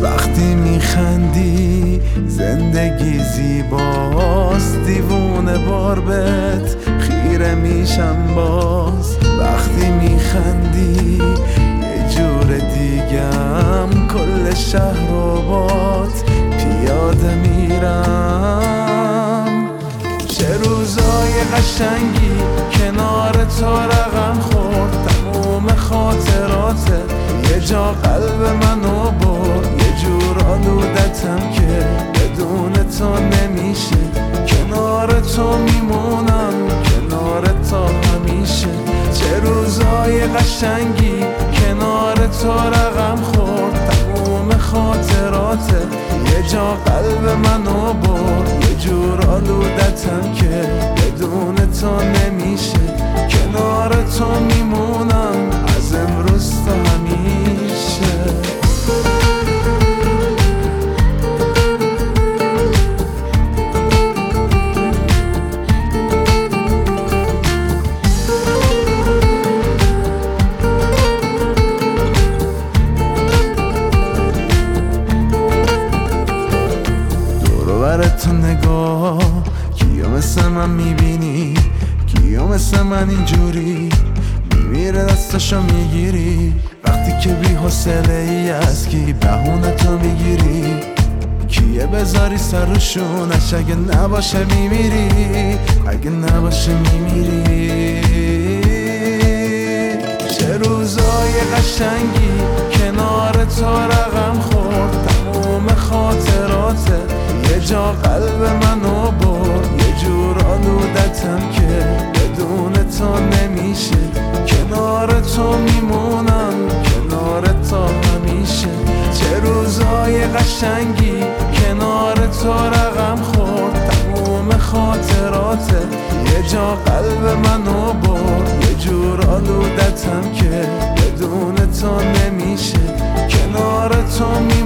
وقتی میخندی زندگی زیباست، دیوونه بار بهت خیره میشم باز. وقتی میخندی یه جور دیگم، کل شهر و باد پیاده میرم. چه روزای قشنگی کنار تو رقم خورد، تموم خاطراتت یه جا قلب منو برد. یه جور آلودتم که بدون تو نمیشه، کنار تو میمونم، کنار تا همیشه. چه روزای قشنگی کنار تو رقم خورد، تموم خاطراتت یه جا قلب منو برد. یه جور آلودتم که بدون تو نمیشه، کنار تو میمونم از امروز تا همیشه. تو نگاه کیا مثل من میبینی، کیا مثل من اینجوری میمیره دستشو میگیری. وقتی که بی حوصله ای از کی بهونه تو میگیری، کیه بذاری سرشونش اگه نباشه میمیری، اگه نباشه میمیری. چه روزای قشنگی کنار تو رقم خورد، تموم خاطراتت یه جا قلب منو برد. یه جور آلودتم که بدون تو نمیشه، کنار تو میمونم، کنار تا همیشه. چه روزای قشنگی کنار تو رقم خورد، تموم خاطراتت یه جا قلب منو برد. یه جور آلودتم که بدون تو نمیشه، کنار تو میمونم.